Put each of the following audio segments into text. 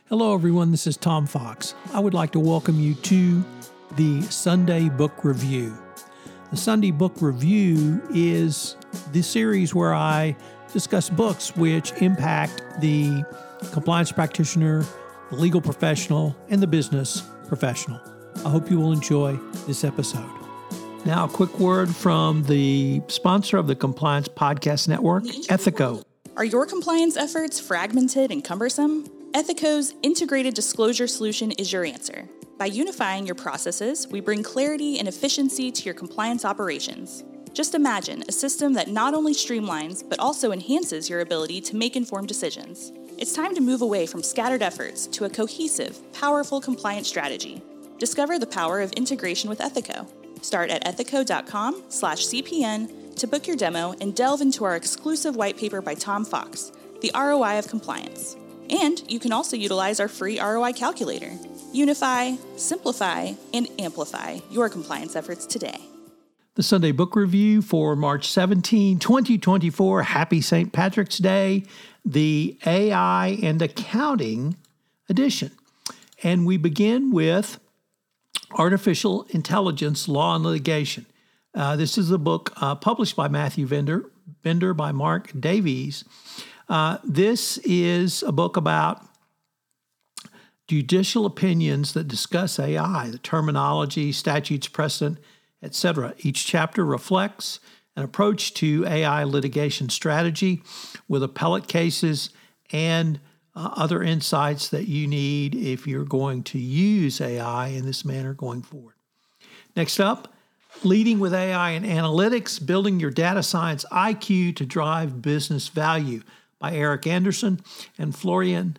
Hello, everyone. This is Tom Fox. I would like to welcome you to the Sunday Book Review. The Sunday Book Review is the series where I discuss books which impact the compliance practitioner, the legal professional, and the business professional. I hope you will enjoy this episode. Now, a quick word from the sponsor of the Compliance Podcast Network, Ethico. Are your compliance efforts fragmented and cumbersome? Ethico's integrated disclosure solution is your answer. By unifying your processes, we bring clarity and efficiency to your compliance operations. Just imagine a system that not only streamlines, but also enhances your ability to make informed decisions. It's time to move away from scattered efforts to a cohesive, powerful compliance strategy. Discover the power of integration with Ethico. Start at ethico.com/CPN to book your demo and delve into our exclusive white paper by Tom Fox, The ROI of Compliance. And you can also utilize our free ROI calculator. Unify, simplify, and amplify your compliance efforts today. The Sunday Book Review for March 17, 2024. Happy St. Patrick's Day, the AI and Accounting edition. And we begin with Artificial Intelligence, Law and Litigation. This is a book published by Matthew Bender by Mark Davies. This is a book about judicial opinions that discuss AI, the terminology, statutes, precedent, etc. Each chapter reflects an approach to AI litigation strategy with appellate cases and other insights that you need if you're going to use AI in this manner going forward. Next up, Leading with AI and Analytics, Building Your Data Science IQ to Drive Business Value by Eric Anderson and Florian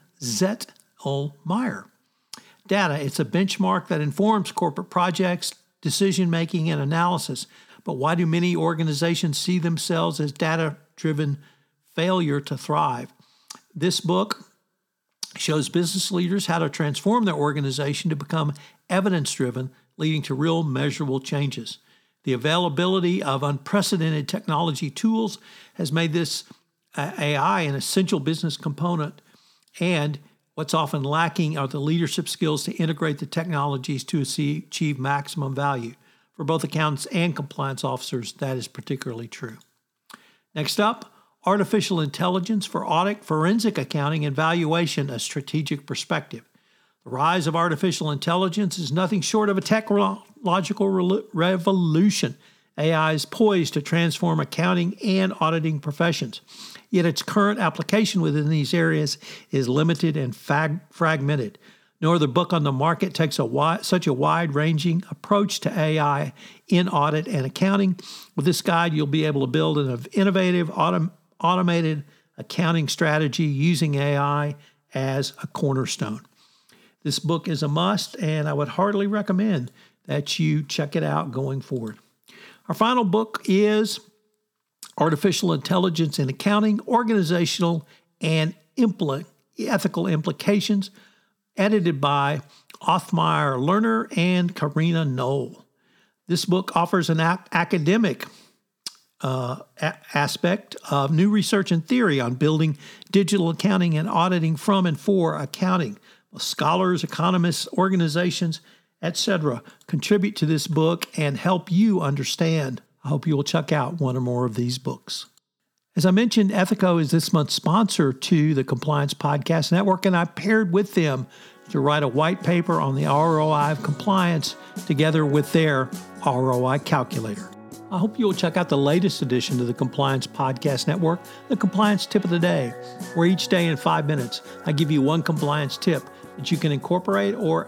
Zettelmeyer. Data, it's a benchmark that informs corporate projects, decision-making, and analysis. But why do many organizations see themselves as data-driven failure to thrive? This book shows business leaders how to transform their organization to become evidence-driven, leading to real measurable changes. The availability of unprecedented technology tools has made this AI an essential business component, and what's often lacking are the leadership skills to integrate the technologies to achieve maximum value. For both accountants and compliance officers, that is particularly true. Next up, Artificial Intelligence for Audit, Forensic Accounting, and Valuation, a Strategic Perspective. The rise of artificial intelligence is nothing short of a technological revolution. AI is poised to transform accounting and auditing professions. Yet its current application within these areas is limited and fragmented. No other book on the market takes such a wide-ranging approach to AI in audit and accounting. With this guide, you'll be able to build an innovative, automated accounting strategy using AI as a cornerstone. This book is a must, and I would heartily recommend that you check it out going forward. Our final book is Artificial Intelligence in Accounting, Organizational and Ethical Implications, edited by Othmar Lerner and Karina Knoll. This book offers an academic aspect of new research and theory on building digital accounting and auditing from and for accounting. Scholars, economists, organizations, etc. contribute to this book and help you understand. I hope you will check out one or more of these books. As I mentioned, Ethico is this month's sponsor to the Compliance Podcast Network, and I paired with them to write a white paper on the ROI of compliance together with their ROI calculator. I hope you will check out the latest edition of the Compliance Podcast Network, the Compliance Tip of the Day, where each day in 5 minutes, I give you one compliance tip that you can incorporate or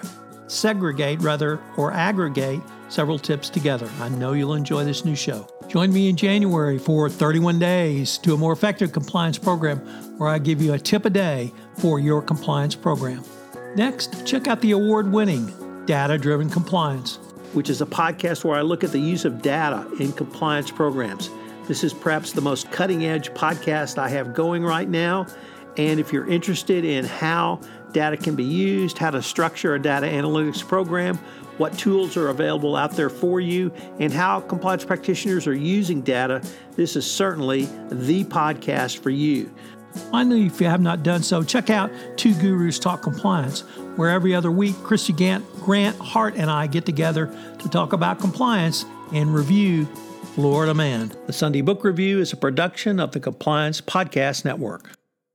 aggregate several tips together. I know you'll enjoy this new show. Join me in January for 31 days to a more effective compliance program where I give you a tip a day for your compliance program. Next, check out the award-winning Data-Driven Compliance, which is a podcast where I look at the use of data in compliance programs. This is perhaps the most cutting-edge podcast I have going right now. And if you're interested in how data can be used, how to structure a data analytics program, what tools are available out there for you, and how compliance practitioners are using data, this is certainly the podcast for you. Finally, if you have not done so, check out Two Gurus Talk Compliance, where every other week, Christy Grant Hart and I get together to talk about compliance and review Florida Man. The Sunday Book Review is a production of the Compliance Podcast Network.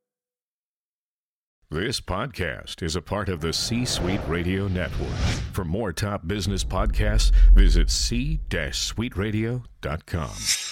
This podcast is a part of the C-Suite Radio Network. For more top business podcasts, visit c-suiteradio.com.